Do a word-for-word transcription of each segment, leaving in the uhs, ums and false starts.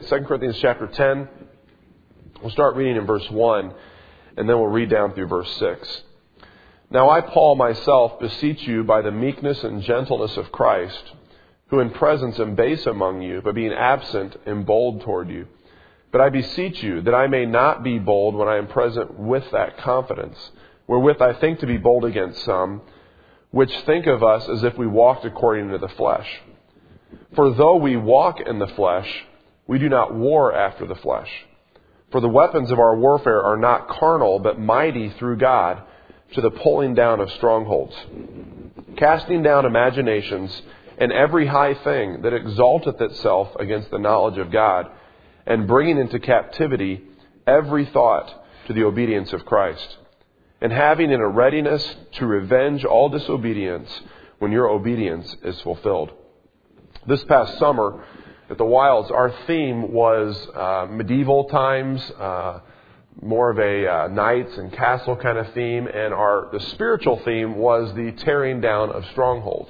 Second Corinthians chapter ten. We'll start reading in verse one, and then we'll read down through verse six. Now I, Paul, myself, beseech you by the meekness and gentleness of Christ, who in presence am base among you, but being absent am bold toward you. But I beseech you that I may not be bold when I am present with that confidence, wherewith I think to be bold against some, which think of us as if we walked according to the flesh. For though we walk in the flesh, we do not war after the flesh. For the weapons of our warfare are not carnal, but mighty through God, to the pulling down of strongholds, casting down imaginations, and every high thing that exalteth itself against the knowledge of God, and bringing into captivity every thought to the obedience of Christ, and having in a readiness to revenge all disobedience when your obedience is fulfilled. This past summer at the Wilds, our theme was uh, medieval times, uh, more of a uh, knights and castle kind of theme, and our the spiritual theme was the tearing down of strongholds.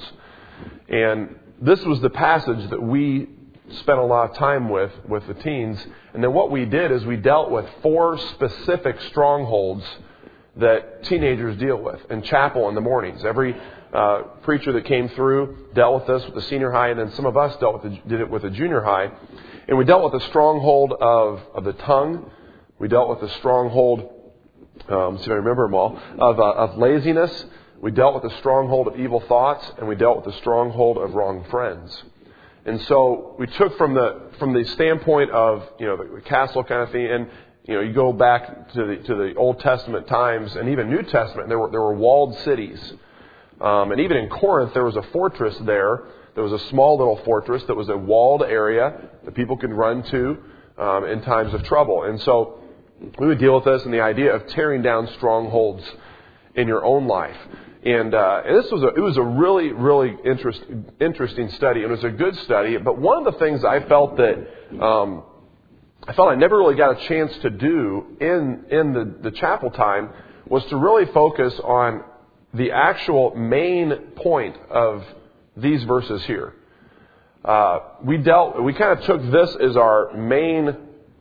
And this was the passage that we spent a lot of time with, with the teens. And then what we did is we dealt with four specific strongholds that teenagers deal with in chapel in the mornings. Every uh, preacher that came through dealt with this with the senior high, and then some of us dealt with the, did it with the junior high. And we dealt with the stronghold of, of the tongue. We dealt with the stronghold, um, see if I remember them all, of, uh, of laziness. We dealt with the stronghold of evil thoughts, and we dealt with the stronghold of wrong friends. And so we took from the from the standpoint of, you know, the castle kind of thing, and you know, you go back to the to the Old Testament times and even New Testament, there were there were walled cities, um, and even in Corinth there was a fortress there. There was a small little fortress that was a walled area that people could run to um, in times of trouble. And so we would deal with this and the idea of tearing down strongholds in your own life. And, uh, and this was a, it was a really, really interest, interesting study. It was a good study. But one of the things I felt that, um, I felt I never really got a chance to do in, in the, the chapel time was to really focus on the actual main point of these verses here. Uh, we dealt, we kind of took this as our main,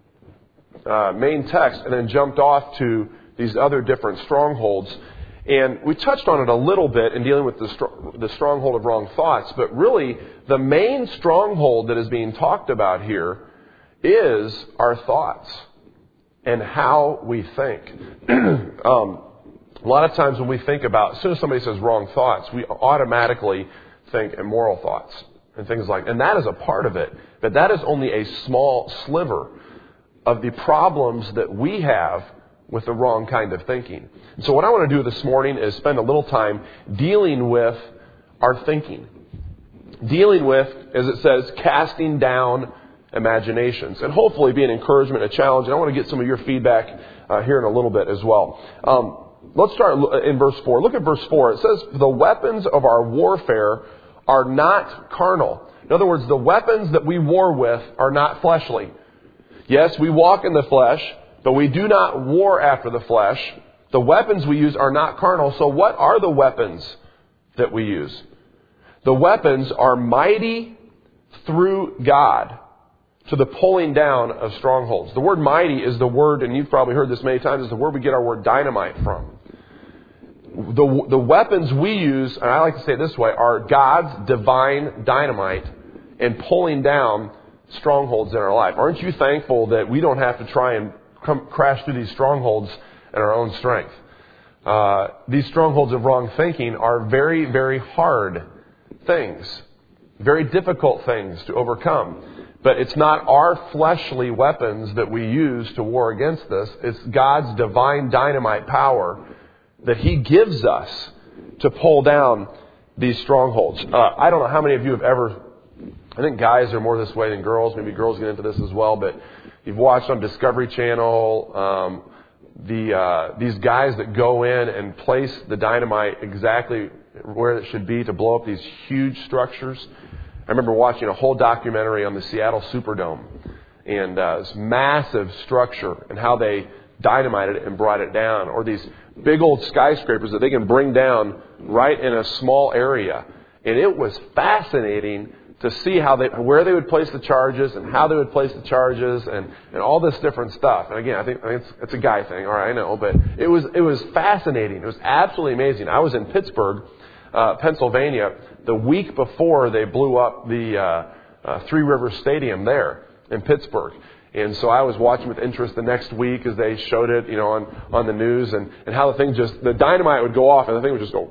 uh, main text and then jumped off to these other different strongholds. And we touched on it a little bit in dealing with the, str- the stronghold of wrong thoughts. But really, the main stronghold that is being talked about here is our thoughts and how we think. um, a lot of times when we think about, as soon as somebody says wrong thoughts, we automatically think immoral thoughts and things like that. And that is a part of it. But that is only a small sliver of the problems that we have with the wrong kind of thinking. And so what I want to do this morning is spend a little time dealing with our thinking. Dealing with, as it says, casting down imaginations. And hopefully be an encouragement, a challenge. And I want to get some of your feedback uh, here in a little bit as well. Um, let's start in verse four. Look at verse four. It says, the weapons of our warfare are not carnal. In other words, the weapons that we war with are not fleshly. Yes, we walk in the flesh, but we do not war after the flesh. The weapons we use are not carnal. So what are the weapons that we use? The weapons are mighty through God to the pulling down of strongholds. The word mighty is the word, and you've probably heard this many times, is the word we get our word dynamite from. The, the weapons we use, and I like to say it this way, are God's divine dynamite in pulling down strongholds in our life. Aren't you thankful that we don't have to try and come crash through these strongholds in our own strength? Uh, these strongholds of wrong thinking are very, very hard things, very difficult things to overcome. But it's not our fleshly weapons that we use to war against this. It's God's divine dynamite power that He gives us to pull down these strongholds. Uh, I don't know how many of you have ever, I think guys are more this way than girls. Maybe girls get into this as well, but you've watched on Discovery Channel um, the uh, these guys that go in and place the dynamite exactly where it should be to blow up these huge structures. I remember watching a whole documentary on the Seattle Superdome and uh, this massive structure and how they dynamited it and brought it down, or these big old skyscrapers that they can bring down right in a small area. And it was fascinating to see how they, where they would place the charges and how they would place the charges and, and all this different stuff. And again, I think, I think it's, it's a guy thing, all right, I know, but it was it was fascinating. It was absolutely amazing. I was in Pittsburgh, uh, Pennsylvania, the week before they blew up the uh, uh, Three Rivers Stadium there in Pittsburgh. And so I was watching with interest the next week as they showed it, you know, on, on the news and, and how the thing just, the dynamite would go off and the thing would just go,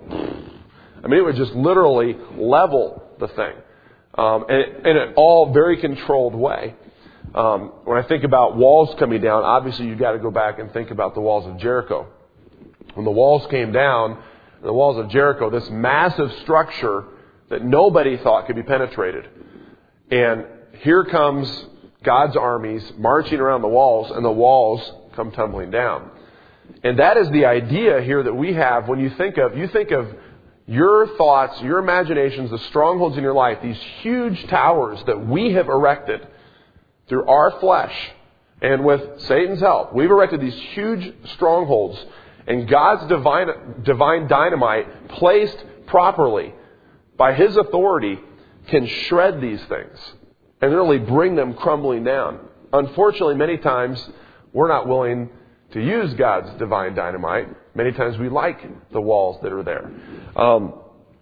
I mean, it would just literally level the thing. Um, and in an all very controlled way. Um, when I think about walls coming down, obviously you've got to go back and think about the walls of Jericho. When the walls came down, the walls of Jericho, this massive structure that nobody thought could be penetrated. And here comes God's armies marching around the walls, and the walls come tumbling down. And that is the idea here that we have when you think of, you think of your thoughts, your imaginations, the strongholds in your life, these huge towers that we have erected through our flesh and with Satan's help. We've erected these huge strongholds, and God's divine, divine dynamite placed properly by His authority can shred these things and really bring them crumbling down. Unfortunately, many times we're not willing to use God's divine dynamite. Many times we like the walls that are there. Um,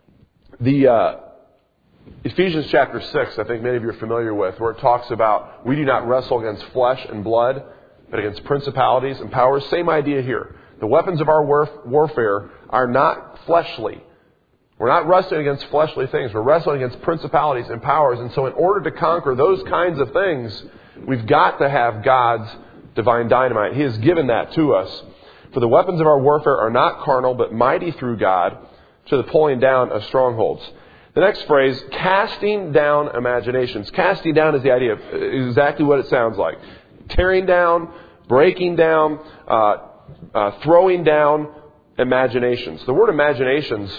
the uh, Ephesians chapter six, I think many of you are familiar with, where it talks about we do not wrestle against flesh and blood, but against principalities and powers. Same idea here. The weapons of our warf- warfare are not fleshly. We're not wrestling against fleshly things. We're wrestling against principalities and powers. And so in order to conquer those kinds of things, we've got to have God's divine dynamite. He has given that to us. For the weapons of our warfare are not carnal, but mighty through God to the pulling down of strongholds. The next phrase, casting down imaginations. Casting down is the idea of exactly what it sounds like. Tearing down, breaking down, uh, uh, throwing down imaginations. The word imaginations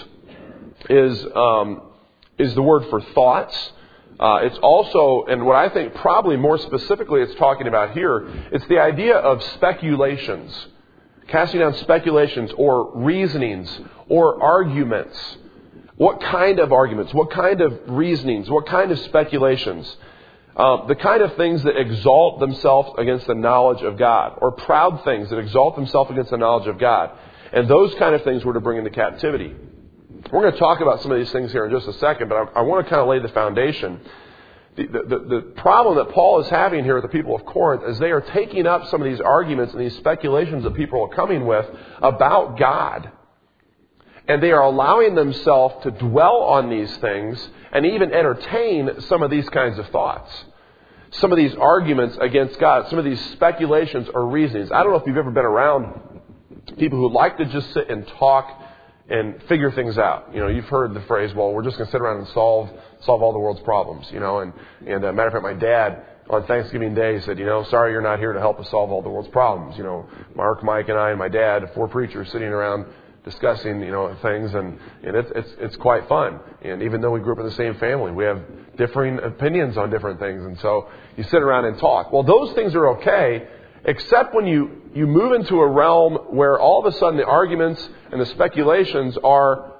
is um, is the word for thoughts. Uh, it's also, and what I think probably more specifically it's talking about here, it's the idea of speculations. Casting down speculations or reasonings or arguments. What kind of arguments? What kind of reasonings? What kind of speculations? Uh, the kind of things that exalt themselves against the knowledge of God, or proud things that exalt themselves against the knowledge of God. And those kind of things were to bring into captivity. We're going to talk about some of these things here in just a second, but I, I want to kind of lay the foundation. The, the, the problem that Paul is having here with the people of Corinth is they are taking up some of these arguments and these speculations that people are coming with about God. And they are allowing themselves to dwell on these things and even entertain some of these kinds of thoughts. Some of these arguments against God, some of these speculations or reasonings. I don't know if you've ever been around people who like to just sit and talk and figure things out. You know, you've heard the phrase, well, we're just going to sit around and solve solve all the world's problems, you know. And, and uh, matter of fact, my dad on Thanksgiving Day said, you know, sorry you're not here to help us solve all the world's problems. You know, Mark, Mike, and I and my dad, four preachers sitting around discussing, you know, things, and, and it's, it's it's quite fun. And even though we grew up in the same family, we have differing opinions on different things. And so you sit around and talk. Well, those things are okay, except when you, you move into a realm where all of a sudden the arguments and the speculations are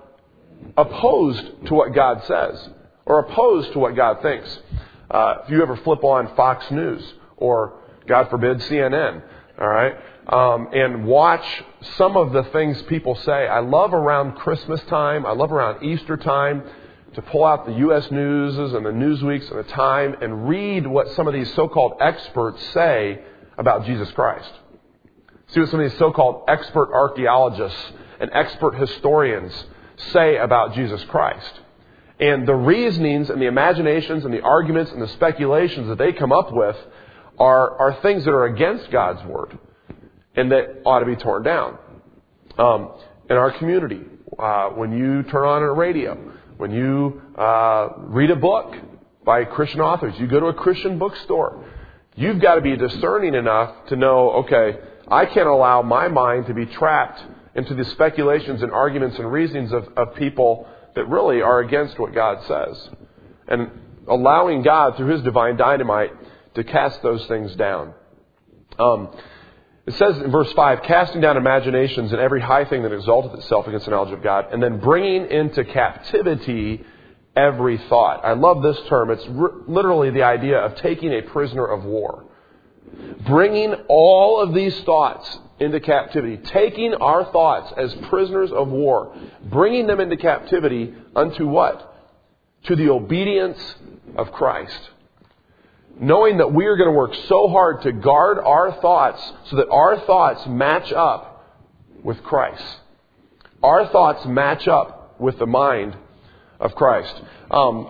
opposed to what God says or opposed to what God thinks. Uh, if you ever flip on Fox News or, God forbid, C N N, all right, um, and watch some of the things people say. I love around Christmas time, I love around Easter time to pull out the U S News and the Newsweeks and the Time and read what some of these so-called experts say about Jesus Christ. See what some of these so-called expert archaeologists and expert historians say about Jesus Christ. And the reasonings and the imaginations and the arguments and the speculations that they come up with are, are things that are against God's Word and that ought to be torn down. Um, in our community, uh, when you turn on a radio, when you uh, read a book by Christian authors, you go to a Christian bookstore, you've got to be discerning enough to know, okay, I can't allow my mind to be trapped into the speculations and arguments and reasonings of, of people that really are against what God says. And allowing God, through His divine dynamite, to cast those things down. Um, it says in verse five, casting down imaginations and every high thing that exalteth itself against the knowledge of God, and then bringing into captivity every thought. I love this term. It's r- literally the idea of taking a prisoner of war. Bringing all of these thoughts into captivity. Taking our thoughts as prisoners of war. Bringing them into captivity unto what? To the obedience of Christ. Knowing that we are going to work so hard to guard our thoughts so that our thoughts match up with Christ. Our thoughts match up with the mind of Christ. Um,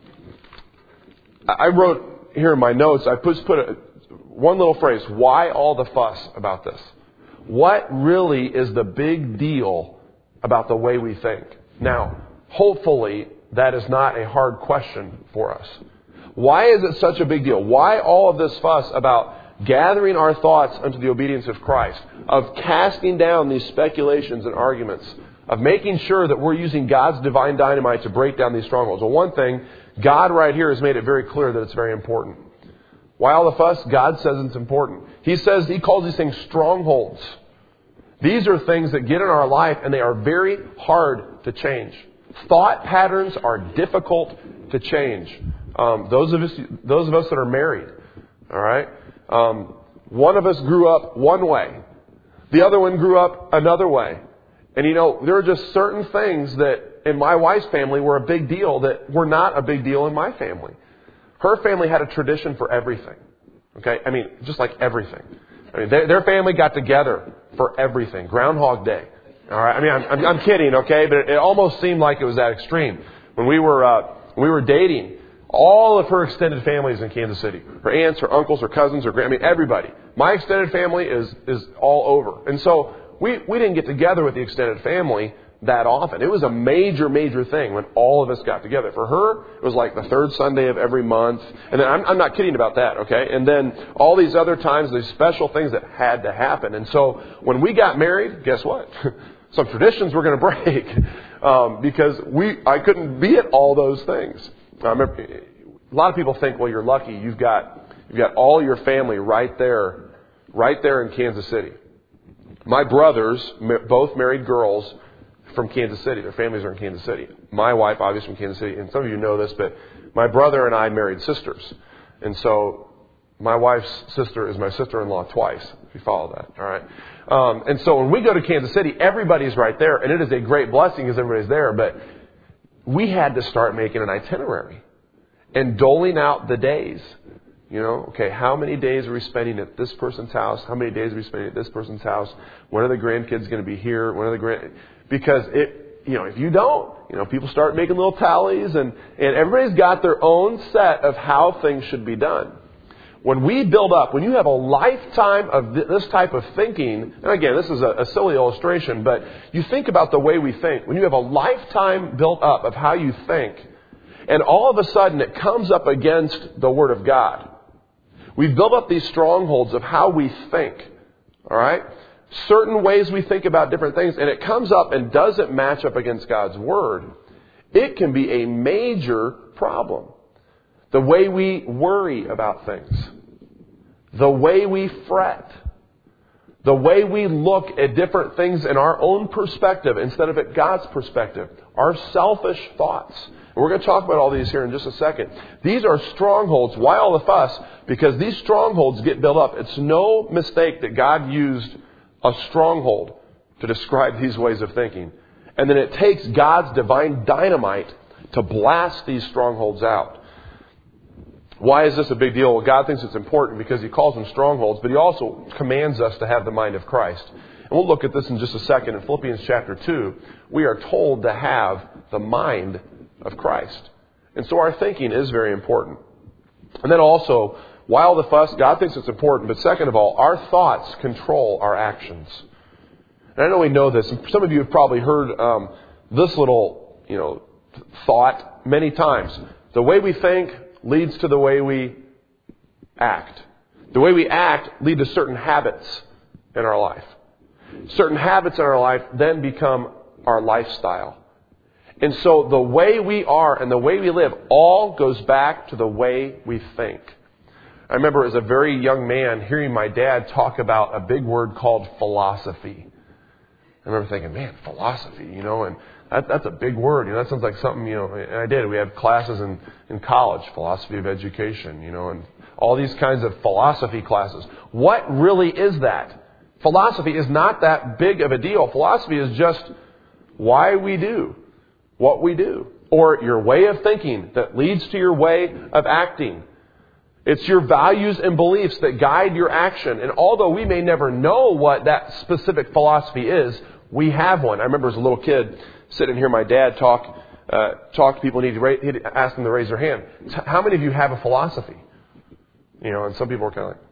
I wrote here in my notes, I just put a, one little phrase, why all the fuss about this? What really is the big deal about the way we think? Now, hopefully, that is not a hard question for us. Why is it such a big deal? Why all of this fuss about gathering our thoughts unto the obedience of Christ, of casting down these speculations and arguments, of making sure that we're using God's divine dynamite to break down these strongholds? Well, one thing, God right here has made it very clear that it's very important. Why all the fuss? God says it's important. He says, He calls these things strongholds. These are things that get in our life and they are very hard to change. Thought patterns are difficult to change. Um, those of us, those of us that are married, all right. Um, one of us grew up one way, the other one grew up another way, and you know there are just certain things that in my wife's family were a big deal that were not a big deal in my family. Her family had a tradition for everything. Okay, I mean just like everything. I mean they, their family got together for everything. Groundhog Day. All right. I mean I'm, I'm, I'm kidding. Okay, but it, it almost seemed like it was that extreme when we were uh, when we were dating. All of her extended family is in Kansas City. Her aunts, her uncles, her cousins, her grand, I mean, everybody. My extended family is, is all over. And so we, we didn't get together with the extended family that often. It was a major, major thing when all of us got together. For her, it was like the third Sunday of every month. And then I'm, I'm not kidding about that, okay? And then all these other times, these special things that had to happen. And so when we got married, guess what? Some traditions were going to break um, because we I couldn't be at all those things. I remember, a lot of people think, well, you're lucky. You've got you've got all your family right there, right there in Kansas City. My brothers, both married girls from Kansas City. Their families are in Kansas City. My wife, obviously, from Kansas City. And some of you know this, but my brother and I married sisters. And so my wife's sister is my sister-in-law twice, if you follow that. All right. Um, and so when we go to Kansas City, everybody's right there. And it is a great blessing because everybody's there. But we had to start making an itinerary and doling out the days. You know, okay, how many days are we spending at this person's house? How many days are we spending at this person's house? When are the grandkids going to be here? When are the grand? Because it, you know, if you don't, you know, people start making little tallies, and and everybody's got their own set of how things should be done. When we build up, when you have a lifetime of this type of thinking, and again, this is a, a silly illustration, but you think about the way we think. When you have a lifetime built up of how you think, and all of a sudden it comes up against the Word of God. We've built up these strongholds of how we think. All right? Certain ways we think about different things, and it comes up and doesn't match up against God's Word. It can be a major problem. The way we worry about things. The way we fret. The way we look at different things in our own perspective instead of at God's perspective. Our selfish thoughts. And we're going to talk about all these here in just a second. These are strongholds. Why all the fuss? Because these strongholds get built up. It's no mistake that God used a stronghold to describe these ways of thinking. And then it takes God's divine dynamite to blast these strongholds out. Why is this a big deal? Well, God thinks it's important because He calls them strongholds, but He also commands us to have the mind of Christ. And we'll look at this in just a second. In Philippians chapter two, we are told to have the mind of Christ. And so our thinking is very important. And then also, while the fuss, God thinks it's important, but second of all, our thoughts control our actions. And I know we know this, and some of you have probably heard um, this little, you know, thought many times. The way we think leads to the way we act. The way we act lead to certain habits in our life. Certain habits in our life then become our lifestyle. And so the way we are and the way we live all goes back to the way we think. I remember as a very young man hearing my dad talk about a big word called philosophy. I remember thinking, man, philosophy, you know, and that, that's a big word. You know, that sounds like something, you know, and I did. We have classes in, in college, philosophy of education, you know, and all these kinds of philosophy classes. What really is that? Philosophy is not that big of a deal. Philosophy is just why we do what we do, or your way of thinking that leads to your way of acting. It's your values and beliefs that guide your action. And although we may never know what that specific philosophy is, we have one. I remember as a little kid sitting and hear my dad talk uh, talk to people, and he'd, ra- he'd ask them to raise their hand. How many of you have a philosophy? You know, and some people are kind of like,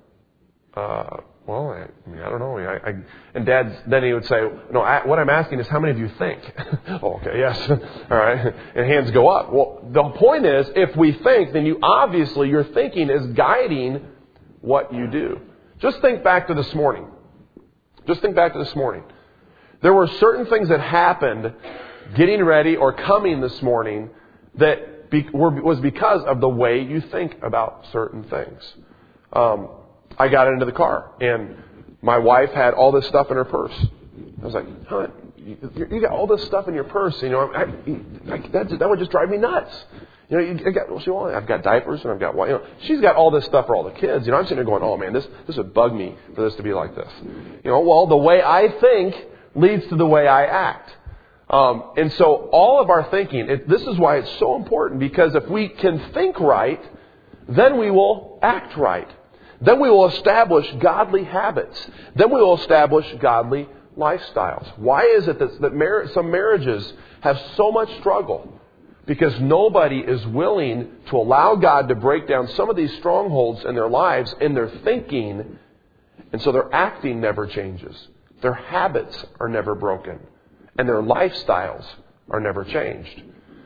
uh, well, I, I mean, I don't know. I, I, and Dad, then he would say, no, I, what I'm asking is how many of you think? Oh, okay, yes. All right. And hands go up. Well, the point is, if we think, then you obviously, your thinking is guiding what you do. Just think back to this morning. Just think back to this morning. There were certain things that happened getting ready or coming this morning that be, were, was because of the way you think about certain things. Um, I got into the car, and my wife had all this stuff in her purse. I was like, "Huh, you, you got all this stuff in your purse? You know, I, I, that, that would just drive me nuts." You know, you got, well, she, well, I've got diapers, and I've got, you know, she's got all this stuff for all the kids. You know, I'm sitting there going, "Oh man, this this would bug me for this to be like this." You know, well, the way I think leads to the way I act. Um, and so, all of our thinking, it, this is why it's so important, because if we can think right, then we will act right. Then we will establish godly habits. Then we will establish godly lifestyles. Why is it that, that mar- some marriages have so much struggle? Because nobody is willing to allow God to break down some of these strongholds in their lives, in their thinking, and so their acting never changes. Their habits are never broken, and their lifestyles are never changed.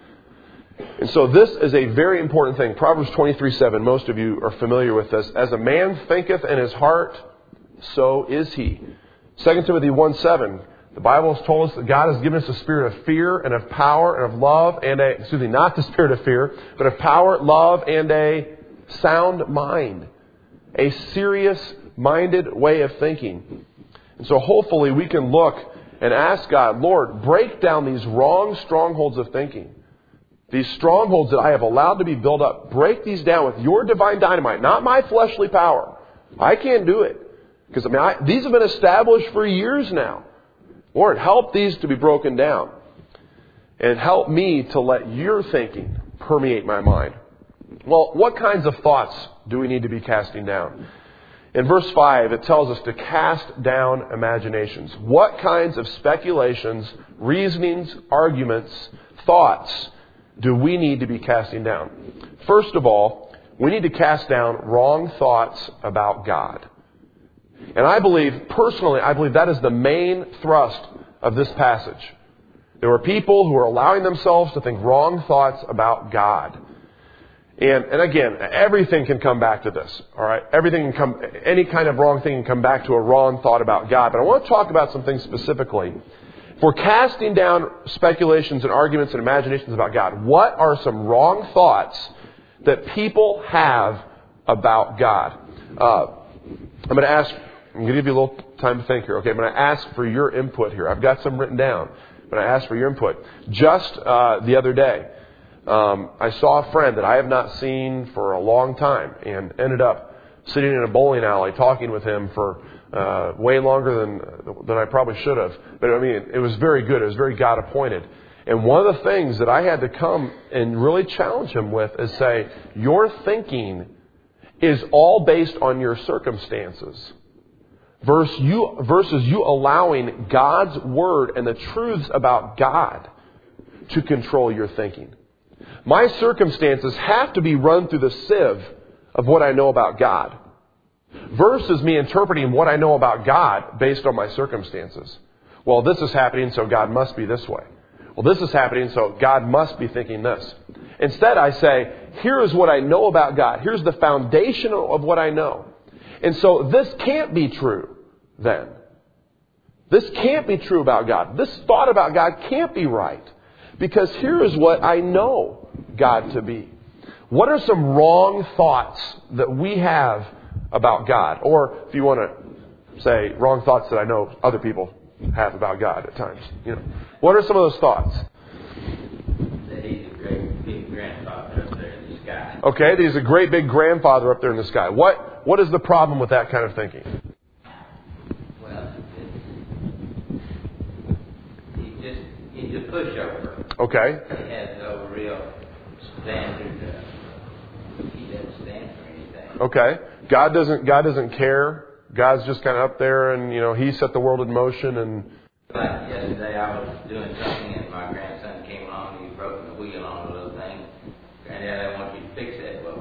And so this is a very important thing. Proverbs twenty-three seven, most of you are familiar with this. As a man thinketh in his heart, so is he. Second Timothy one seven, the Bible has told us that God has given us a spirit of fear and of power and of love and a, excuse me, not the spirit of fear, but of power, love, and a sound mind. A serious-minded way of thinking. And so hopefully we can look and ask God, Lord, break down these wrong strongholds of thinking. These strongholds that I have allowed to be built up, break these down with your divine dynamite, not my fleshly power. I can't do it. Because I mean, I, these have been established for years now. Lord, help these to be broken down. And help me to let your thinking permeate my mind. Well, what kinds of thoughts do we need to be casting down? In verse five, it tells us to cast down imaginations. What kinds of speculations, reasonings, arguments, thoughts do we need to be casting down? First of all, we need to cast down wrong thoughts about God. And I believe, personally, I believe that is the main thrust of this passage. There were people who were allowing themselves to think wrong thoughts about God. And, and again, everything can come back to this, all right? Everything can come, any kind of wrong thing can come back to a wrong thought about God. But I want to talk about some things specifically. If we're casting down speculations and arguments and imaginations about God, what are some wrong thoughts that people have about God? Uh, I'm going to ask, I'm going to give you a little time to think here, okay? I'm going to ask for your input here. I've got some written down, but I asked for your input. Just uh, the other day, um, I saw a friend that I have not seen for a long time and ended up sitting in a bowling alley talking with him for Uh, way longer than than I probably should have. But I mean, it was very good. It was very God appointed. And one of the things that I had to come and really challenge him with is say, your thinking is all based on your circumstances. Versus you, versus you allowing God's Word and the truths about God to control your thinking. My circumstances have to be run through the sieve of what I know about God. Versus me interpreting what I know about God based on my circumstances. Well, this is happening, so God must be this way. Well, this is happening, so God must be thinking this. Instead, I say, here is what I know about God. Here's the foundation of what I know. And so this can't be true then. This can't be true about God. This thought about God can't be right. Because here is what I know God to be. What are some wrong thoughts that we have about God? Or if you want to say wrong thoughts that I know other people have about God at times. You know, what are some of those thoughts? Okay, that he's a great big grandfather up there in the sky. What What is the problem with that kind of thinking? Well, it's, he's just, he's a pushover. Okay. He has no real standard. Uh, he doesn't stand for anything. Okay. God doesn't God doesn't care. God's just kind of up there, and you know He set the world in motion. And like yesterday, I was doing something, and my grandson came along. And he broke the wheel on a little thing. Granddad, I want you to fix that. Well,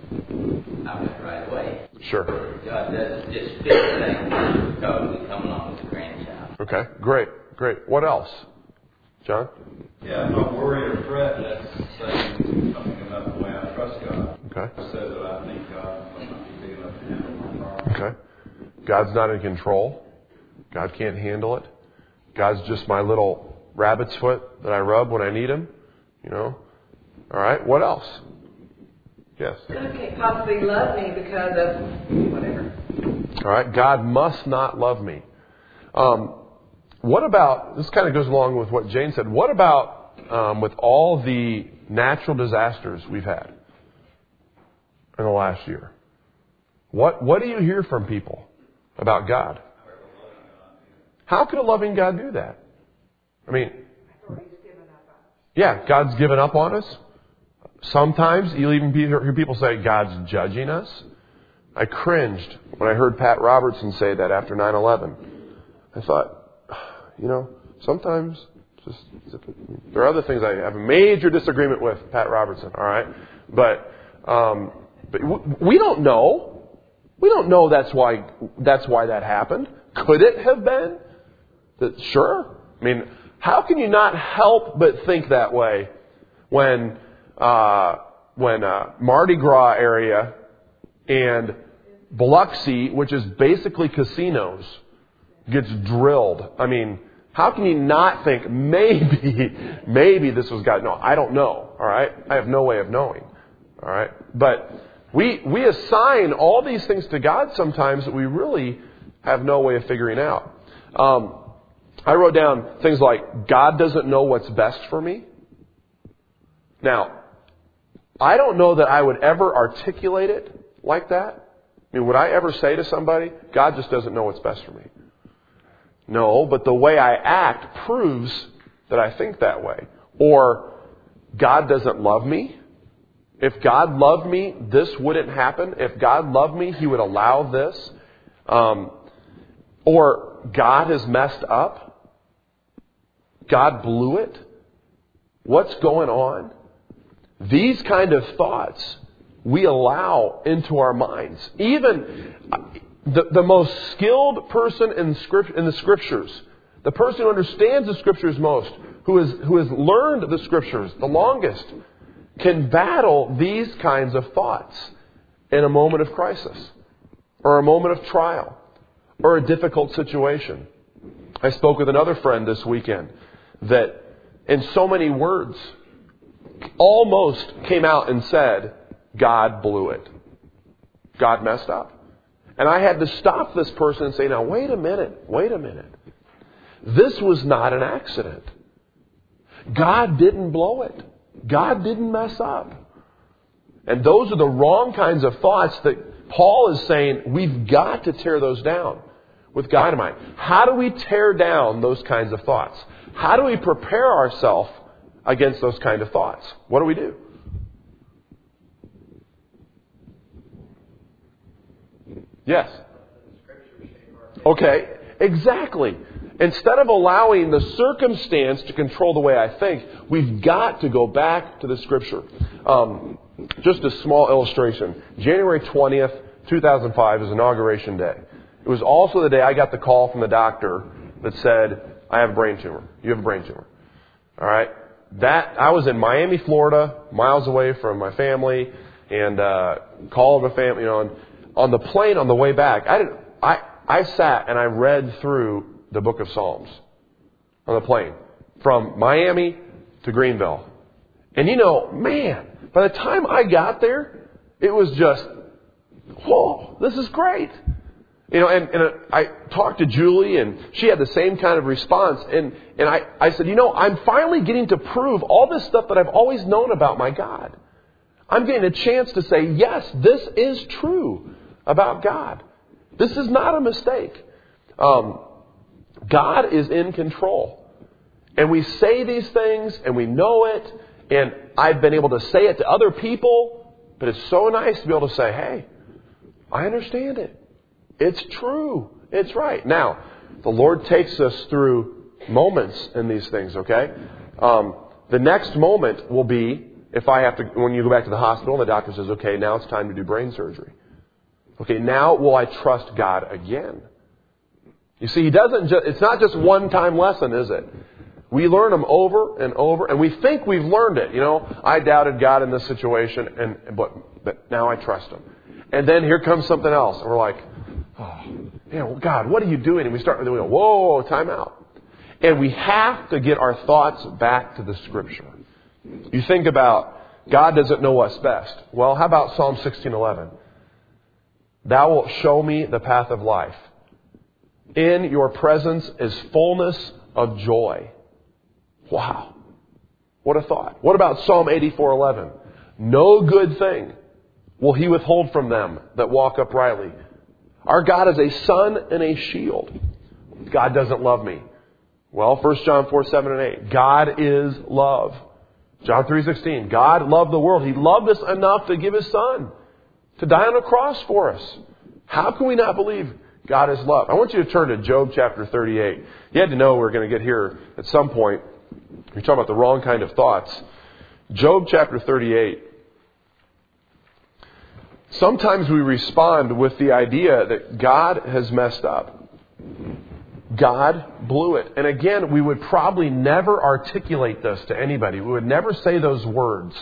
I went right away. Sure. God doesn't just fix things because we come along with the grandchild. Okay. Great. Great. What else, John? Yeah, I'm not worried or fret. That's saying something about the way I trust God. Okay. I said that I think God must not be big enough to handle my problem. Okay. God's not in control. God can't handle it. God's just my little rabbit's foot that I rub when I need Him. You know. All right. What else? Yes. God can't possibly love me because of whatever. All right. God must not love me. Um, what about, this kind of goes along with what Jane said, what about um, with all the natural disasters we've had in the last year? What What do you hear from people about God? How could a loving God do that? I mean, yeah, God's given up on us. Sometimes you'll even hear people say God's judging us. I cringed when I heard Pat Robertson say that after nine eleven. I thought, you know, sometimes just there are other things I have a major disagreement with Pat Robertson. All right, but um, but we don't know. We don't know that's why that's why that happened. Could it have been? That sure. I mean, how can you not help but think that way when uh, when uh, Mardi Gras area and Biloxi, which is basically casinos, gets drilled? I mean, how can you not think maybe maybe this was God? No, I don't know. All right, I have no way of knowing. All right, but we we assign all these things to God sometimes that we really have no way of figuring out. Um, I wrote down things like, God doesn't know what's best for me. Now, I don't know that I would ever articulate it like that. I mean, would I ever say to somebody, God just doesn't know what's best for me? No, but the way I act proves that I think that way. Or, God doesn't love me. If God loved me, this wouldn't happen. If God loved me, He would allow this. Um, or, God has messed up. God blew it. What's going on? These kind of thoughts we allow into our minds. Even the, the most skilled person in, script, in the Scriptures, the person who understands the Scriptures most, who has, who has learned the Scriptures the longest, can battle these kinds of thoughts in a moment of crisis or a moment of trial or a difficult situation. I spoke with another friend this weekend that in so many words almost came out and said, God blew it. God messed up. And I had to stop this person and say, now wait a minute, wait a minute. This was not an accident. God didn't blow it. God didn't mess up. And those are the wrong kinds of thoughts that Paul is saying we've got to tear those down with God in mind. How do we tear down those kinds of thoughts? How do we prepare ourselves against those kind of thoughts? What do we do? Yes. Okay, exactly. Instead of allowing the circumstance to control the way I think, we've got to go back to the Scripture. Um, just a small illustration. January twentieth, two thousand five is Inauguration Day. It was also the day I got the call from the doctor that said, I have a brain tumor. You have a brain tumor. All right? That I was in Miami, Florida, miles away from my family, and uh, called my family. You know, and on the plane on the way back, I didn't. I I sat and I read through the Book of Psalms on the plane from Miami to Greenville, and you know, man, by the time I got there, it was just, whoa, this is great. You know, and, and I talked to Julie, and she had the same kind of response. And, and I, I said, you know, I'm finally getting to prove all this stuff that I've always known about my God. I'm getting a chance to say, yes, this is true about God. This is not a mistake. Um, God is in control. And we say these things and we know it. And I've been able to say it to other people. But it's so nice to be able to say, hey, I understand it. It's true. It's right. Now, the Lord takes us through moments in these things, okay? Um, the next moment will be if I have to, when you go back to the hospital and the doctor says, okay, now it's time to do brain surgery. Okay, now will I trust God again? You see, He doesn't just, it's not just one time lesson, is it? We learn them over and over, and we think we've learned it. You know, I doubted God in this situation, and but, but now I trust Him. And then here comes something else, and we're like, oh, man, well, God, what are you doing? And we start, and we go, whoa, time out. And we have to get our thoughts back to the Scripture. You think about, God doesn't know what's best. Well, how about Psalm sixteen eleven? Thou wilt show me the path of life. In your presence is fullness of joy. Wow. What a thought. What about Psalm eighty-four eleven? No good thing will He withhold from them that walk uprightly. Our God is a sun and a shield. God doesn't love me. Well, First John four, seven and eight. God is love. John three sixteen. God loved the world. He loved us enough to give His Son to die on a cross for us. How can we not believe God is love? I want you to turn to Job chapter thirty-eight. You had to know we're going to get here at some point. You're talking about the wrong kind of thoughts. Job chapter thirty-eight. Sometimes we respond with the idea that God has messed up. God blew it. And again, we would probably never articulate this to anybody. We would never say those words.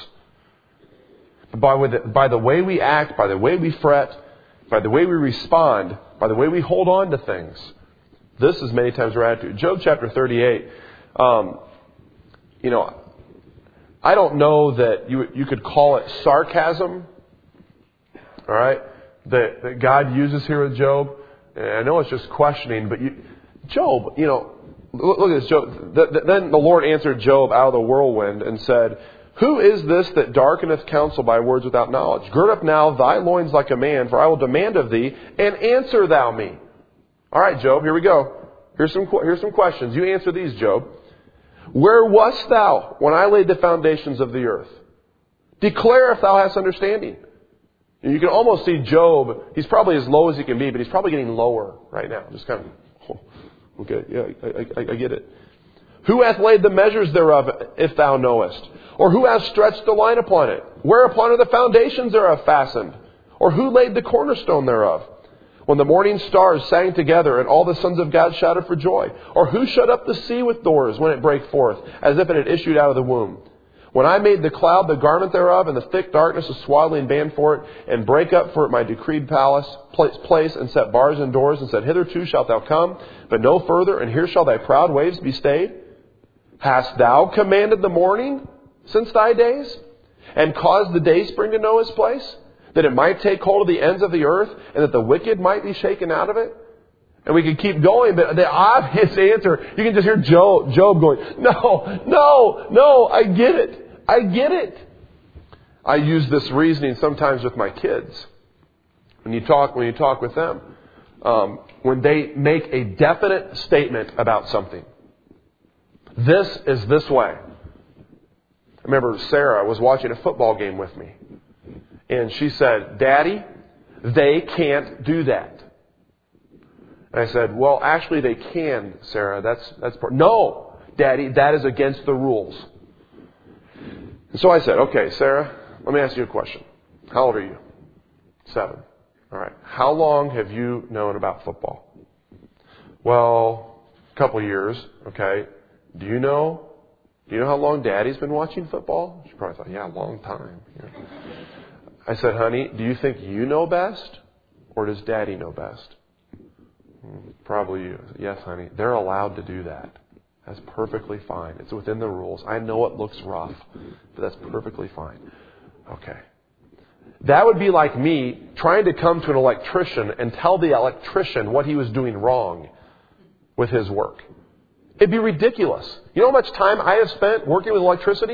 But by the, by the way we act, by the way we fret, by the way we respond, by the way we hold on to things, this is many times our attitude. Job chapter thirty-eight. Um, you know, I don't know that you you could call it sarcasm. All right, that, that God uses here with Job. And I know it's just questioning, but you, Job, you know, look, look at this. Job. The, the, then the Lord answered Job out of the whirlwind and said, who is this that darkeneth counsel by words without knowledge? Gird up now thy loins like a man, for I will demand of thee, and answer thou me. All right, Job, here we go. Here's some here's some questions. You answer these, Job. Where wast thou when I laid the foundations of the earth? Declare if thou hast understanding. You can almost see Job. He's probably as low as he can be, but he's probably getting lower right now. Just kind of, oh, okay, yeah, I, I, I get it. Who hath laid the measures thereof, if thou knowest? Or who hath stretched the line upon it? Whereupon are the foundations thereof fastened? Or who laid the cornerstone thereof? When the morning stars sang together, and all the sons of God shouted for joy? Or who shut up the sea with doors when it brake forth, as if it had issued out of the womb? When I made the cloud the garment thereof, and the thick darkness a swaddling band for it, and break up for it my decreed palace, place, and set bars and doors, and said, hitherto shalt thou come, but no further, and here shall thy proud waves be stayed? Hast thou commanded the morning since thy days, and caused the day spring to know his place, that it might take hold of the ends of the earth, and that the wicked might be shaken out of it? And we could keep going, but the obvious answer, you can just hear Job, Job going, no, no, no, I get it. I get it. I use this reasoning sometimes with my kids. When you talk, when you talk with them, um, when they make a definite statement about something. This is this way. I remember Sarah was watching a football game with me. And she said, Daddy, they can't do that. And I said, well, actually they can, Sarah. That's that's part. No, Daddy, that is against the rules. And so I said, okay, Sarah, let me ask you a question. How old are you? Seven. All right. How long have you known about football? Well, a couple years. Okay. Do you know? Do you know how long Daddy's been watching football? She probably thought, yeah, a long time. Yeah. I said, honey, do you think you know best, or does Daddy know best? Probably you. Yes, honey. They're allowed to do that. That's perfectly fine. It's within the rules. I know it looks rough, but that's perfectly fine. Okay. That would be like me trying to come to an electrician and tell the electrician what he was doing wrong with his work. It'd be ridiculous. You know how much time I have spent working with electricity?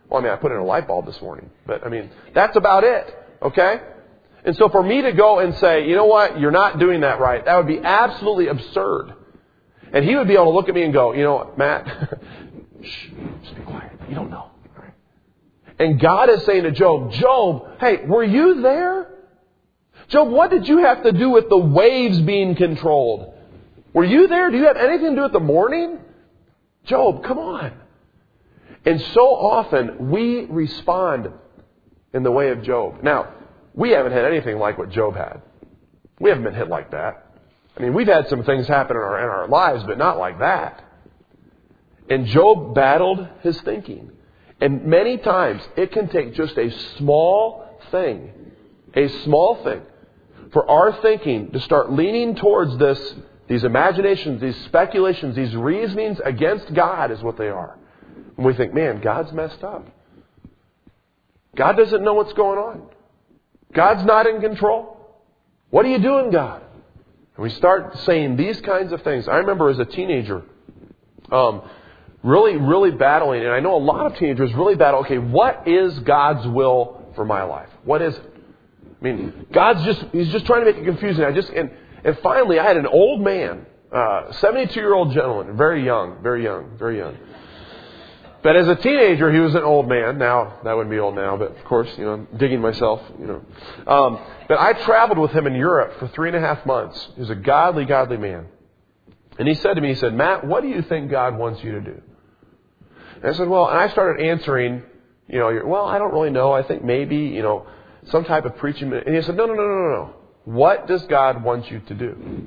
Well, I mean, I put in a light bulb this morning. But, I mean, that's about it. Okay? And so for me to go and say, you know what, you're not doing that right, that would be absolutely absurd. And he would be able to look at me and go, you know what, Matt, shh, just be quiet. You don't know. All right. And God is saying to Job, Job, hey, were you there? Job, what did you have to do with the waves being controlled? Were you there? Do you have anything to do with the morning? Job, come on. And so often we respond in the way of Job. Now, we haven't had anything like what Job had. We haven't been hit like that. I mean, we've had some things happen in our, in our lives, but not like that. And Job battled his thinking. And many times it can take just a small thing, a small thing, for our thinking to start leaning towards this, these imaginations, these speculations, these reasonings against God is what they are. And we think, man, God's messed up. God doesn't know what's going on. God's not in control. What are you doing, God? And we start saying these kinds of things. I remember as a teenager, um, really, really battling, and I know a lot of teenagers really battle, okay, what is God's will for my life? What is it? I mean, God's just, He's just trying to make it confusing. I just, and, and finally I had an old man, uh, seventy-two-year-old gentleman, very young, very young, very young. But as a teenager, he was an old man. Now, that wouldn't be old now, but of course, you know, I'm digging myself, you know. Um, but I traveled with him in Europe for three and a half months. He was a godly, godly man. And he said to me, he said, Matt, what do you think God wants you to do? And I said, well, and I started answering, you know, well, I don't really know. I think maybe, you know, some type of preaching. And he said, no, no, no, no, no. What does God want you to do?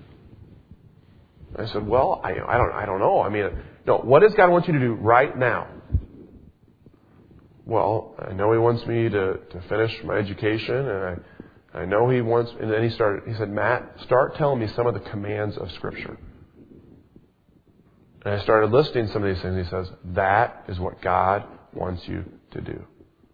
I said, well, I, I don't, I don't know. I mean, no, what does God want you to do right now? Well, I know He wants me to, to finish my education, and I, I know He wants, and then he started, he said, Matt, start telling me some of the commands of Scripture. And I started listing some of these things. He says, that is what God wants you to do.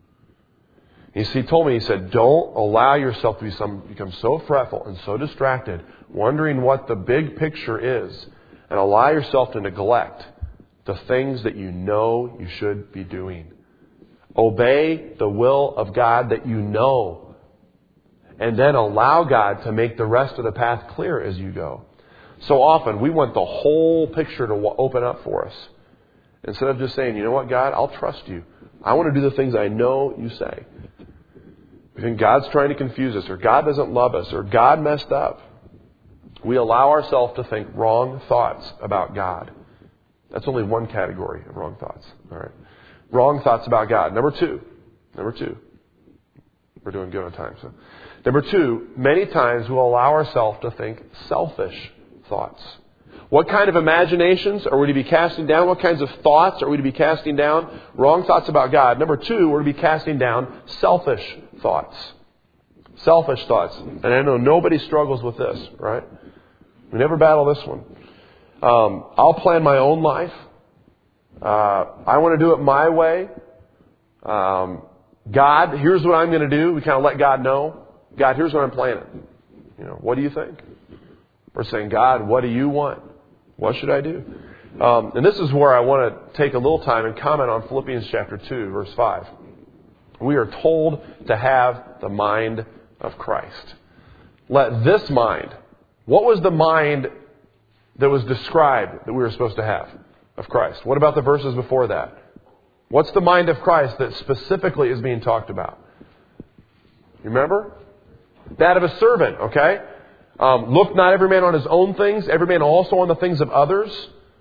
He, he told me, he said, don't allow yourself to be some, become so fretful and so distracted, wondering what the big picture is, and allow yourself to neglect the things that you know you should be doing. Obey the will of God that you know, and then allow God to make the rest of the path clear as you go. So often we want the whole picture to open up for us, instead of just saying, you know what, God, I'll trust you. I want to do the things I know you say. We think God's trying to confuse us, or God doesn't love us, or God messed up. We allow ourselves to think wrong thoughts about God. That's only one category of wrong thoughts. All right. Wrong thoughts about God. Number two. Number two. We're doing good on time. So, number two, many times we'll allow ourselves to think selfish thoughts. What kind of imaginations are we to be casting down? What kinds of thoughts are we to be casting down? Wrong thoughts about God. Number two, we're to be casting down selfish thoughts. Selfish thoughts. And I know nobody struggles with this, right? We never battle this one. Um, I'll plan my own life. Uh, I want to do it my way. Um, God, here's what I'm going to do. We kind of let God know. God, here's what I'm planning. You know, what do you think? We're saying, God, what do you want? What should I do? Um, and this is where I want to take a little time and comment on Philippians chapter two, verse five. We are told to have the mind of Christ. Let this mind. What was the mind that was described that we were supposed to have of Christ? What about the verses before that? What's the mind of Christ that specifically is being talked about? You remember? That of a servant, okay? Um, look not every man on his own things, every man also on the things of others.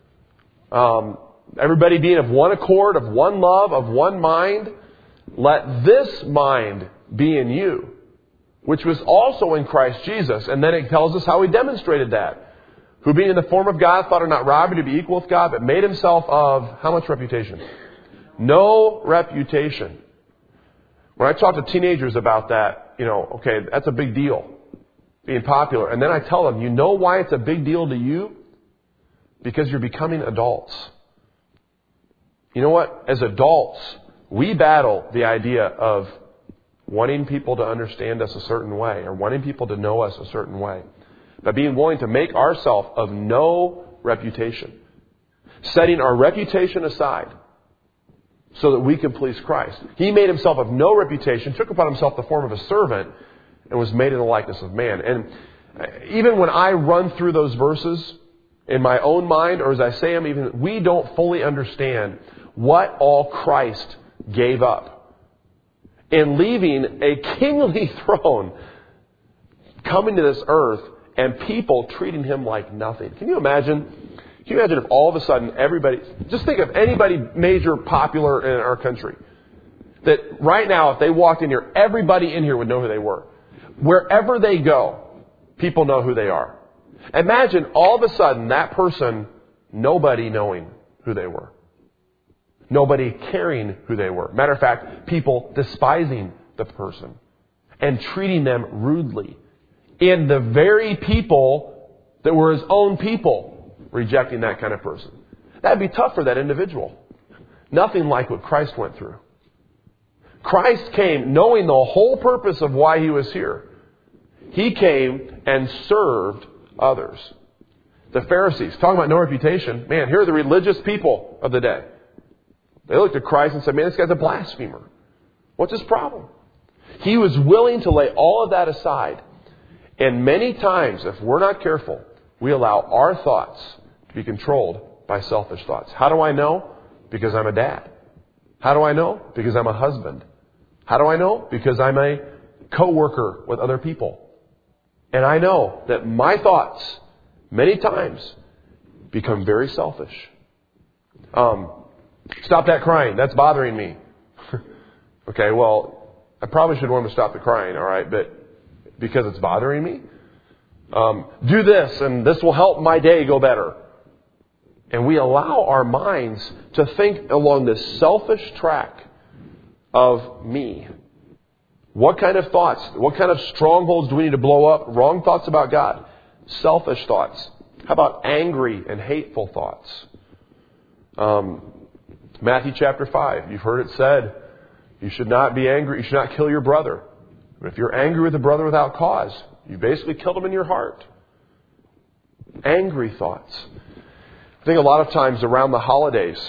Um, everybody being of one accord, of one love, of one mind. Let this mind be in you, which was also in Christ Jesus. And then it tells us how He demonstrated that. Who being in the form of God thought it not robbery to be equal with God, but made Himself of how much reputation? No reputation. When I talk to teenagers about that, you know, okay, that's a big deal, being popular. And then I tell them, you know why it's a big deal to you? Because you're becoming adults. You know what? As adults, we battle the idea of wanting people to understand us a certain way, or wanting people to know us a certain way, by being willing to make ourselves of no reputation. Setting our reputation aside. so that we can please Christ. He made himself of no reputation, took upon himself the form of a servant, and was made in the likeness of man. And even when I run through those verses in my own mind, or as I say them, even we don't fully understand what all Christ gave up in leaving a kingly throne, coming to this earth, and people treating him like nothing. Can you imagine? Can you imagine if all of a sudden everybody, just think of anybody major popular in our country, that right now if they walked in here, everybody in here would know who they were. Wherever they go, people know who they are. Imagine all of a sudden that person, nobody knowing who they were. Nobody caring who they were. Matter of fact, people despising the person and treating them rudely. And the very people that were his own people rejecting that kind of person. That'd be tough for that individual. Nothing like what Christ went through. Christ came knowing the whole purpose of why he was here. He came and served others. The Pharisees, talking about no reputation, man, here are the religious people of the day. They looked at Christ and said, man, this guy's a blasphemer. What's his problem? He was willing to lay all of that aside. And many times, if we're not careful, we allow our thoughts to be controlled by selfish thoughts. How do I know? Because I'm a dad. How do I know? Because I'm a husband. How do I know? Because I'm a co-worker with other people. And I know that my thoughts, many times, become very selfish. Um, stop that crying. That's bothering me. Okay, well, I probably should want to stop the crying, all right? But because it's bothering me? Um, do this, and this will help my day go better. And we allow our minds to think along this selfish track of me. What kind of thoughts, what kind of strongholds do we need to blow up? Wrong thoughts about God. Selfish thoughts. How about angry and hateful thoughts? Um, Matthew chapter five. You've heard it said, you should not be angry. You should not kill your brother. But if you're angry with a brother without cause, you basically killed him in your heart. Angry thoughts. I think a lot of times around the holidays,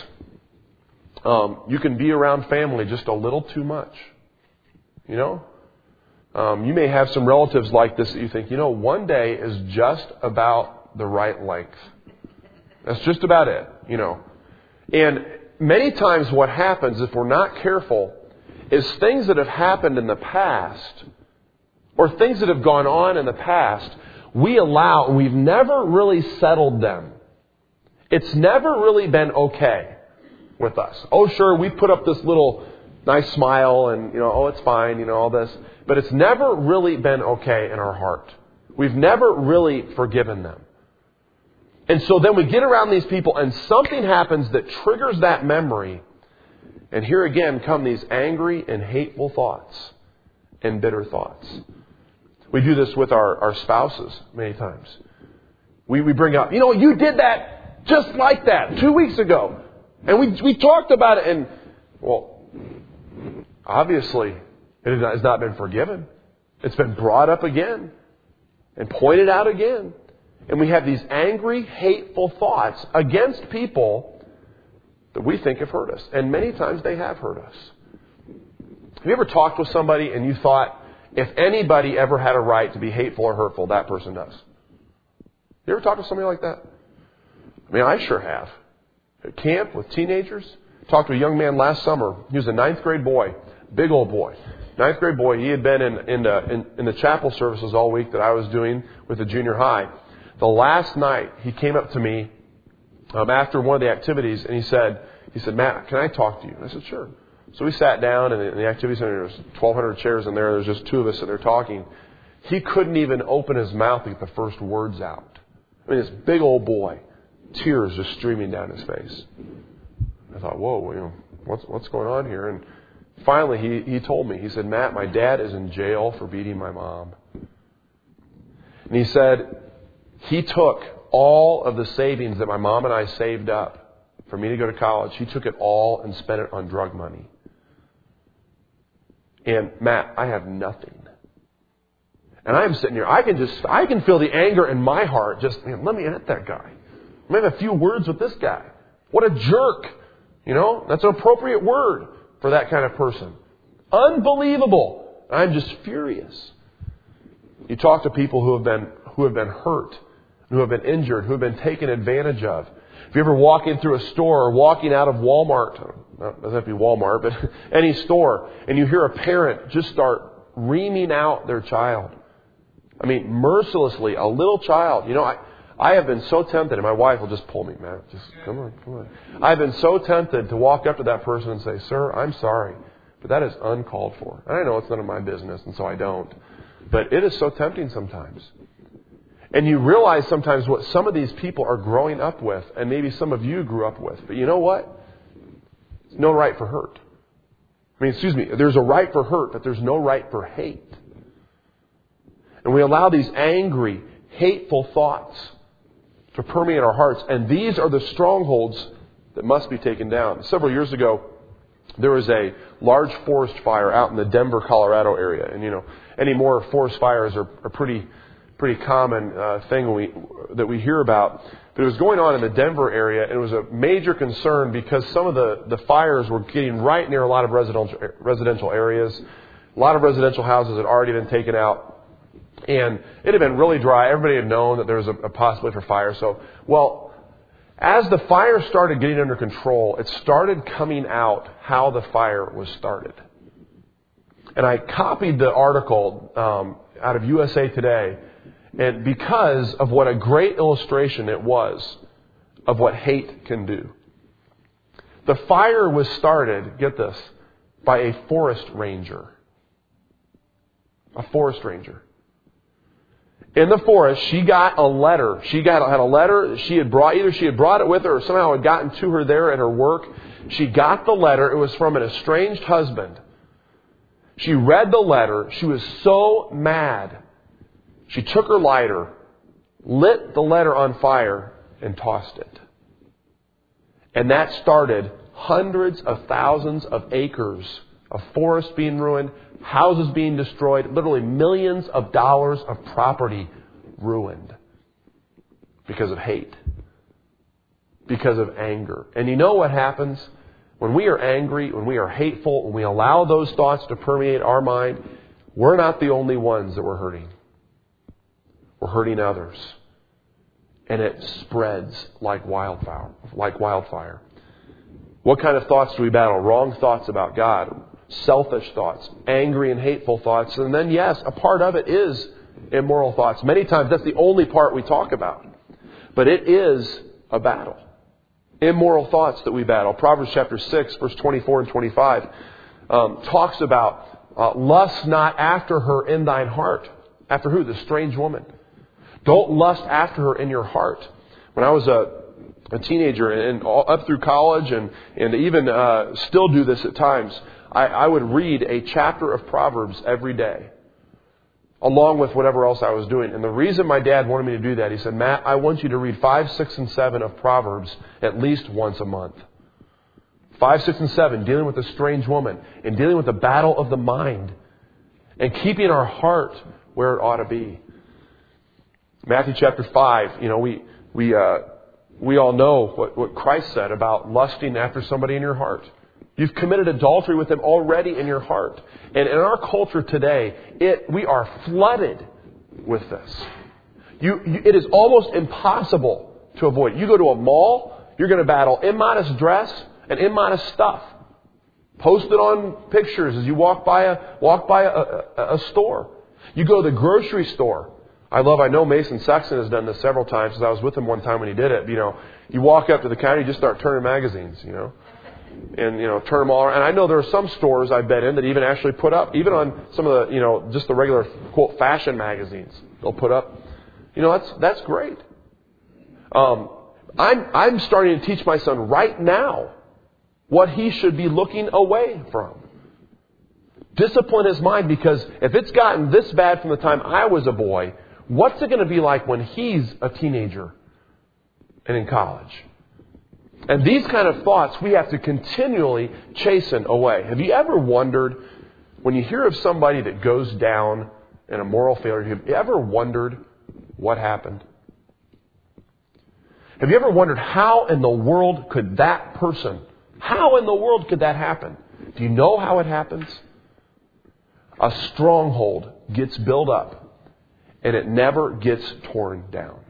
um, you can be around family just a little too much. You know? Um, you may have some relatives like this that you think, you know, one day is just about the right length. That's just about it, you know. And many times what happens, if we're not careful, is things that have happened in the past, or things that have gone on in the past, we allow, and we've never really settled them. It's never really been okay with us. Oh, sure, we put up this little nice smile and, you know, oh, it's fine, you know, all this. But it's never really been okay in our heart. We've never really forgiven them. And so then we get around these people and something happens that triggers that memory. And here again come these angry and hateful thoughts and bitter thoughts. We do this with our, our spouses many times. We, we bring up, you know, you did that just like that two weeks ago. And we, we talked about it and, well, obviously, it has not been forgiven. It's been brought up again and pointed out again. And we have these angry, hateful thoughts against people that we think have hurt us. And many times they have hurt us. Have you ever talked with somebody and you thought, if anybody ever had a right to be hateful or hurtful, that person does? You ever talked to somebody like that? I mean, I sure have. At camp with teenagers. Talked to a young man last summer. He was a ninth grade boy. Big old boy. Ninth grade boy. He had been in, in, the, in, in the chapel services all week that I was doing with the junior high. The last night, he came up to me um, after one of the activities, and he said, he said, Matt, can I talk to you? And I said, sure. So we sat down, and in the activity center, there was twelve hundred chairs in there. There's just two of us sitting there talking. He couldn't even open his mouth to get the first words out. I mean, this big old boy, tears just streaming down his face. I thought, whoa, you know, what's what's going on here? And finally, he, he told me, he said, Matt, my dad is in jail for beating my mom. And he said, he took all of the savings that my mom and I saved up for me to go to college. He took it all and spent it on drug money. And Matt, I have nothing. And I'm sitting here, I can just, I can feel the anger in my heart. Just, man, let me at that guy. Let me have a few words with this guy. What a jerk. You know, that's an appropriate word for that kind of person. Unbelievable. I'm just furious. You talk to people who have been who have been hurt, who have been injured, who have been taken advantage of. If you ever walk in through a store or walking out of Walmart, it doesn't have to be Walmart, but any store, and you hear a parent just start reaming out their child. I mean, mercilessly, a little child. You know, I, I have been so tempted, and my wife will just pull me, man. Just come on, come on. I've been so tempted to walk up to that person and say, "Sir, I'm sorry, but that is uncalled for." And I know it's none of my business, and so I don't. But it is so tempting sometimes. And you realize sometimes what some of these people are growing up with, and maybe some of you grew up with. But you know what? There's no right for hurt. I mean, excuse me, there's a right for hurt, but there's no right for hate. And we allow these angry, hateful thoughts to permeate our hearts. And these are the strongholds that must be taken down. Several years ago, there was a large forest fire out in the Denver, Colorado area. And, you know, any more forest fires are, are pretty pretty common uh, thing we, that we hear about. But it was going on in the Denver area, and it was a major concern because some of the, the fires were getting right near a lot of residential residential areas. A lot of residential houses had already been taken out. And it had been really dry. Everybody had known that there was a, a possibility for fire. So, well, as the fire started getting under control, it started coming out how the fire was started. And I copied the article um, out of U S A Today, and because of what a great illustration it was of what hate can do. The fire was started, get this, by a forest ranger. A forest ranger. In the forest, she got a letter. She got had a letter that she had brought. Either she had brought it with her or somehow had gotten to her there at her work. She got the letter. It was from an estranged husband. She read the letter. She was so mad. She took her lighter, lit the letter on fire, and tossed it. And that started hundreds of thousands of acres of forest being ruined, houses being destroyed, literally millions of dollars of property ruined because of hate, because of anger. And you know what happens? When we are angry, when we are hateful, when we allow those thoughts to permeate our mind, we're not the only ones that we're hurting. We're hurting others. And it spreads like wildfire, like wildfire. What kind of thoughts do we battle? Wrong thoughts about God. Selfish thoughts, angry and hateful thoughts. And then, yes, a part of it is immoral thoughts. Many times that's the only part we talk about. But it is a battle. Immoral thoughts that we battle. Proverbs chapter six, verse twenty-four and twenty-five um, talks about uh, lust not after her in thine heart. After who? The strange woman. Don't lust after her in your heart. When I was a a teenager and all, up through college and, and even uh, still do this at times, I, I would read a chapter of Proverbs every day, along with whatever else I was doing. And the reason my dad wanted me to do that, he said, "Matt, I want you to read five, six, and seven of Proverbs at least once a month. Five, six, and seven, dealing with a strange woman and dealing with the battle of the mind and keeping our heart where it ought to be." Matthew chapter five, you know, we we uh, we all know what, what Christ said about lusting after somebody in your heart. You've committed adultery with them already in your heart. And in our culture today, it we are flooded with this. You, you, it is almost impossible to avoid. You go to a mall, you're going to battle immodest dress and immodest stuff. Posted on pictures as you walk by a walk by a, a, a store. You go to the grocery store. I love, I know Mason Sexton has done this several times because I was with him one time when he did it. You know, you walk up to the counter, you just start turning magazines, you know, and, you know, turn them all around. And I know there are some stores I've been in that even actually put up, even on some of the, you know, just the regular, quote, fashion magazines, they'll put up, you know, that's, that's great. Um, I'm, I'm starting to teach my son right now what he should be looking away from. Discipline his mind, because if it's gotten this bad from the time I was a boy, what's it going to be like when he's a teenager and in college? And these kind of thoughts we have to continually chasten away. Have you ever wondered, when you hear of somebody that goes down in a moral failure, have you ever wondered what happened? Have you ever wondered how in the world could that person How in the world could that happen? Do you know how it happens? A stronghold gets built up and it never gets torn down.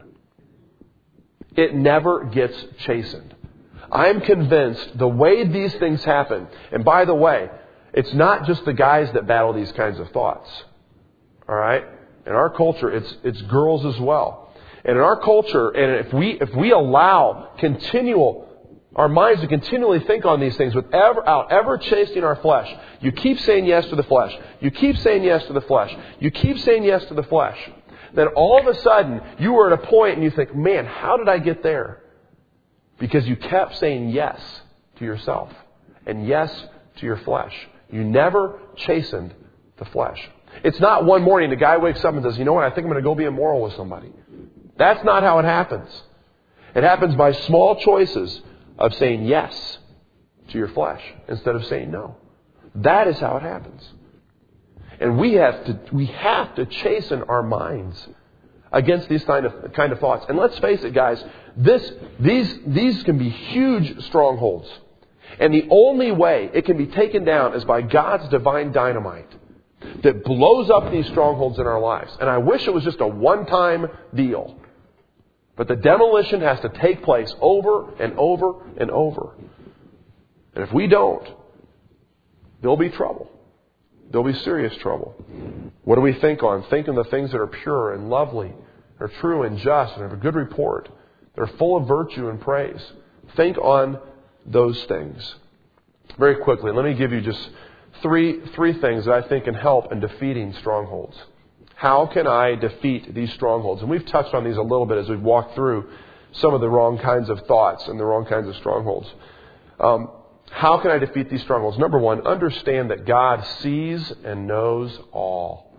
It never gets chastened. I'm convinced the way these things happen, and by the way, it's not just the guys that battle these kinds of thoughts. All right? In our culture, it's it's girls as well. And in our culture, and if we if we allow continual our minds to continually think on these things without ever chasing our flesh. You keep saying yes to the flesh. You keep saying yes to the flesh. You keep saying yes to the flesh. Then all of a sudden, you are at a point and you think, man, how did I get there? Because you kept saying yes to yourself and yes to your flesh. You never chastened the flesh. It's not one morning the guy wakes up and says, you know what, I think I'm going to go be immoral with somebody. That's not how it happens. It happens by small choices of saying yes to your flesh instead of saying no. That is how it happens. And we have to we have to chasten our minds against these kind of kind of thoughts. And let's face it, guys, this these these can be huge strongholds. And the only way it can be taken down is by God's divine dynamite that blows up these strongholds in our lives. And I wish it was just a one-time deal. But the demolition has to take place over and over and over. And if we don't, there'll be trouble. There'll be serious trouble. What do we think on? Think on the things that are pure and lovely, are true and just, and have a good report. They're full of virtue and praise. Think on those things. Very quickly, let me give you just three three things that I think can help in defeating strongholds. How can I defeat these strongholds? And we've touched on these a little bit as we've walked through some of the wrong kinds of thoughts and the wrong kinds of strongholds. Um, how can I defeat these strongholds? Number one, understand that God sees and knows all.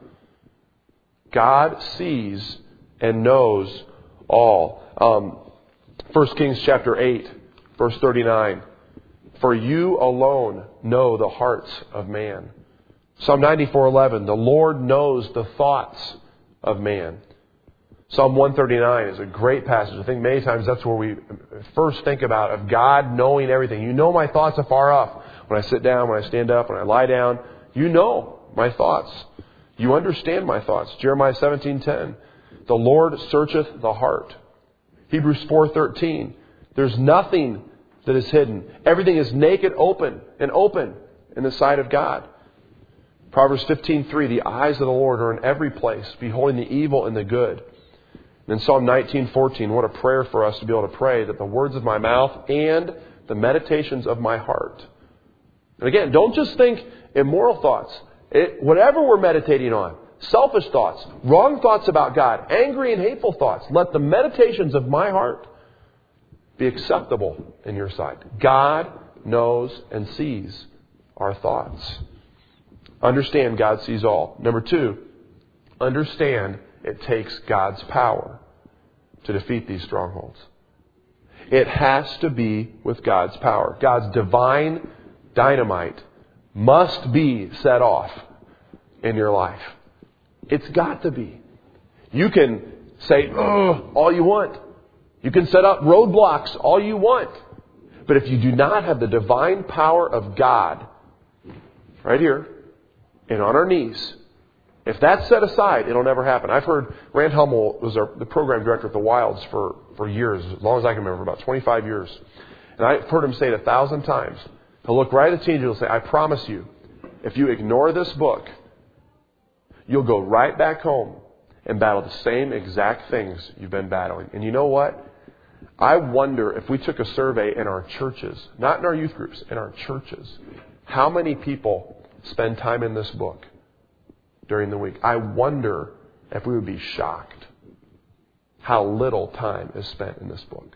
God sees and knows all. Um, First Kings chapter eight, verse thirty-nine. For you alone know the hearts of man. Psalm ninety-four eleven, the Lord knows the thoughts of man. Psalm one thirty-nine is a great passage. I think many times that's where we first think about of God knowing everything. You know my thoughts afar off. When I sit down, when I stand up, when I lie down, you know my thoughts. You understand my thoughts. Jeremiah seventeen ten, the Lord searcheth the heart. Hebrews four thirteen, there's nothing that is hidden. Everything is naked, open, and open in the sight of God. Proverbs fifteen three, the eyes of the Lord are in every place, beholding the evil and the good. And in Psalm nineteen fourteen, what a prayer for us to be able to pray that the words of my mouth and the meditations of my heart. And again, don't just think immoral thoughts. It, whatever we're meditating on, selfish thoughts, wrong thoughts about God, angry and hateful thoughts, let the meditations of my heart be acceptable in your sight. God knows and sees our thoughts. Understand God sees all. Number two, understand it takes God's power to defeat these strongholds. It has to be with God's power. God's divine dynamite must be set off in your life. It's got to be. You can say, oh, all you want. You can set up roadblocks all you want. But if you do not have the divine power of God right here and on our knees, if that's set aside, it'll never happen. I've heard Rand Hummel was our, the program director at the Wilds for, for years, as long as I can remember, about twenty-five years. And I've heard him say it a thousand times. He'll look right at the teenager and say, I promise you, if you ignore this book, you'll go right back home and battle the same exact things you've been battling. And you know what? I wonder if we took a survey in our churches, not in our youth groups, in our churches, how many people spend time in this book during the week. I wonder if we would be shocked how little time is spent in this book.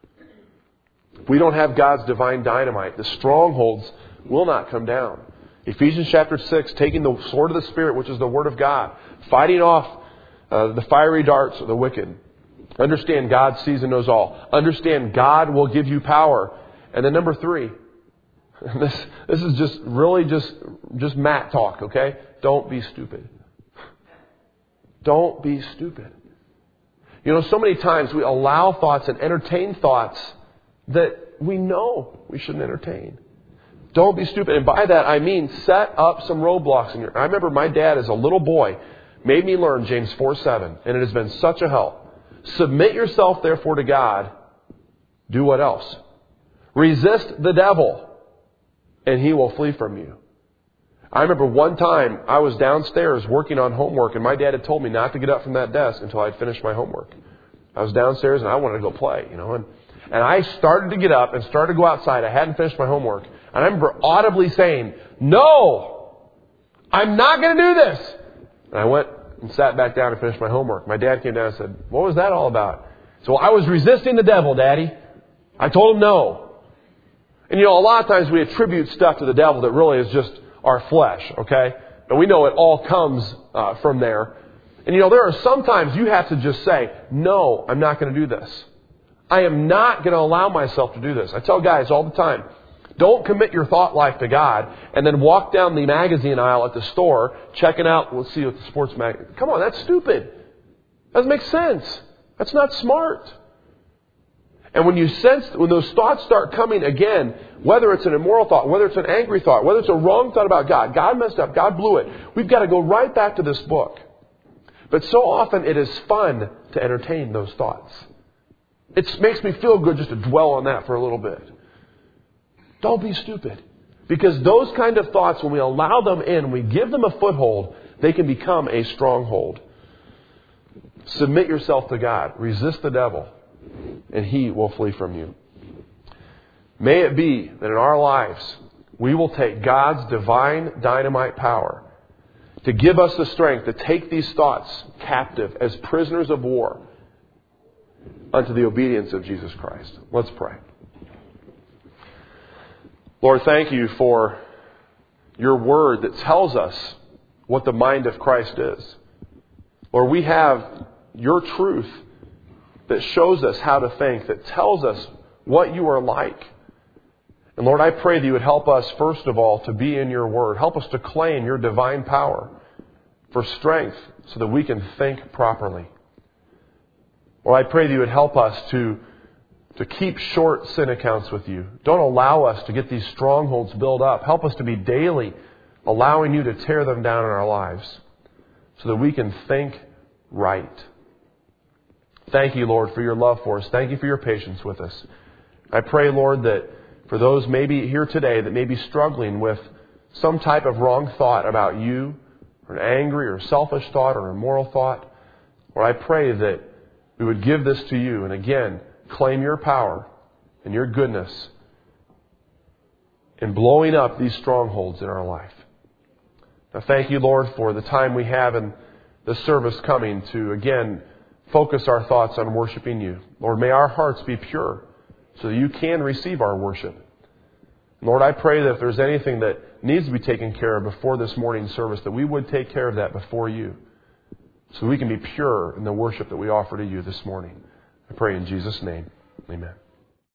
If we don't have God's divine dynamite, the strongholds will not come down. Ephesians chapter six, taking the sword of the Spirit, which is the Word of God, fighting off uh, the fiery darts of the wicked. Understand God sees and knows all. Understand God will give you power. And then number three, this this is just really just just Matt talk, okay? Don't be stupid. Don't be stupid. You know, so many times we allow thoughts and entertain thoughts that we know we shouldn't entertain. Don't be stupid. And by that, I mean set up some roadblocks in your... I remember my dad as a little boy made me learn James four seven, and it has been such a help. Submit yourself, therefore, to God. Do what else? Resist the devil, and he will flee from you. I remember one time I was downstairs working on homework, and my dad had told me not to get up from that desk until I'd finished my homework. I was downstairs, and I wanted to go play, you know, and, and I started to get up and started to go outside. I hadn't finished my homework. And I remember audibly saying, "No, I'm not going to do this." And I went and sat back down and finished my homework. My dad came down and said, "What was that all about?" So I was resisting the devil, Daddy. I told him no. And you know, a lot of times we attribute stuff to the devil that really is just our flesh, okay? And we know it all comes uh, from there. And you know, there are some times you have to just say, "No, I'm not going to do this. I am not going to allow myself to do this." I tell guys all the time, don't commit your thought life to God and then walk down the magazine aisle at the store checking out, let's see what the sports magazine. Come on, that's stupid. Doesn't make sense. That's not smart. And when you sense, when those thoughts start coming again, whether it's an immoral thought, whether it's an angry thought, whether it's a wrong thought about God, God messed up, God blew it, we've got to go right back to this book. But so often it is fun to entertain those thoughts. It makes me feel good just to dwell on that for a little bit. Don't be stupid. Because those kind of thoughts, when we allow them in, we give them a foothold, they can become a stronghold. Submit yourself to God. Resist the devil, and he will flee from you. May it be that in our lives, we will take God's divine dynamite power to give us the strength to take these thoughts captive as prisoners of war unto the obedience of Jesus Christ. Let's pray. Lord, thank you for your word that tells us what the mind of Christ is. Lord, we have your truth that shows us how to think, that tells us what you are like. And Lord, I pray that you would help us, first of all, to be in your word. Help us to claim your divine power for strength so that we can think properly. Lord, I pray that you would help us to To keep short sin accounts with you. Don't allow us to get these strongholds built up. Help us to be daily allowing you to tear them down in our lives so that we can think right. Thank you, Lord, for your love for us. Thank you for your patience with us. I pray, Lord, that for those maybe here today that may be struggling with some type of wrong thought about you, or an angry or selfish thought or immoral thought, Lord, I pray that we would give this to you and again, claim your power and your goodness in blowing up these strongholds in our life. Now thank you, Lord, for the time we have in the service coming to, again, focus our thoughts on worshiping you. Lord, may our hearts be pure so that you can receive our worship. Lord, I pray that if there's anything that needs to be taken care of before this morning's service, that we would take care of that before you so we can be pure in the worship that we offer to you this morning. I pray in Jesus' name. Amen.